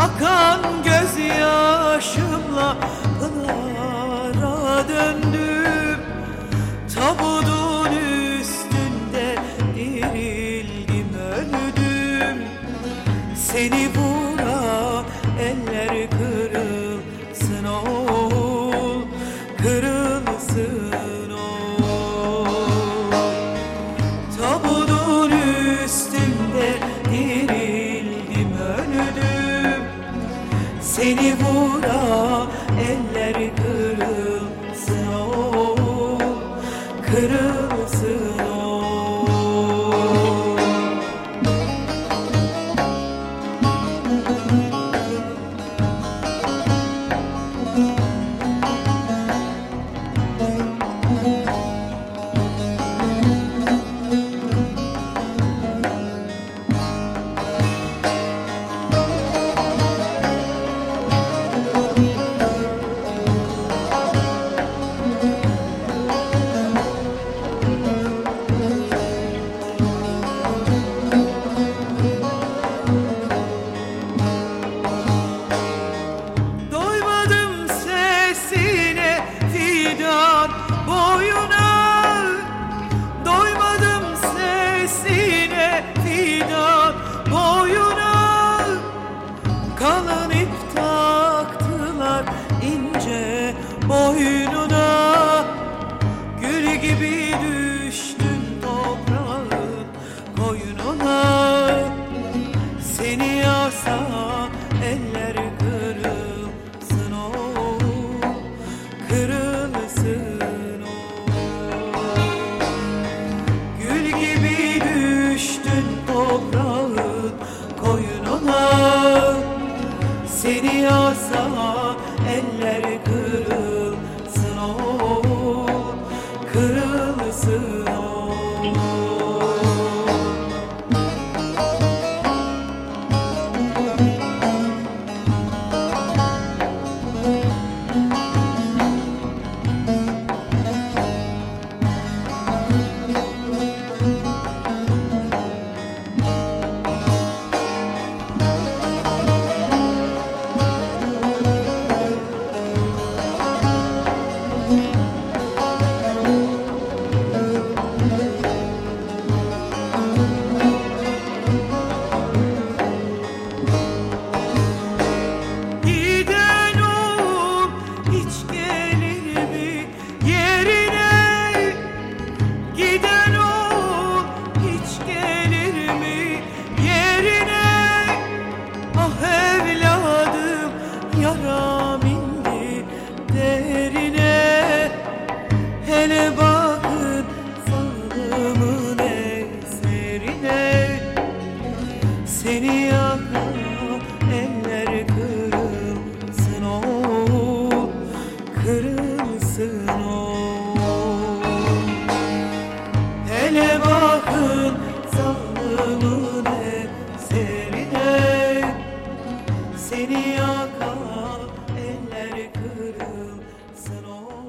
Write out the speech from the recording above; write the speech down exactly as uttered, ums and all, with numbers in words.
Akan gözyaşımla pınara döndüm. Tabutun üstünde dirildim, öldüm. Seni vura eller kırılsın ol, kırılsın ol. Tabutun üstünde dirildim, öldüm. Seni vura eller kırılsın ol, kırılsın ol. Kalın ip taktılar ince boynuna. Gül gibi düştün toprağın koynuna. Seni yarsa eller kırılsın ol, kırılsın ol. Gül gibi düştün toprağın koynuna. Seni yarsa eller kırılsın ol, kırılsın ol. Yaram indi derine. Hele bakın zalımın eserine. Seni yakan eller kırılsın ol, kırılsın ol. Hele bakın zalımın eserine. Seni yakan eller kırılsın ol.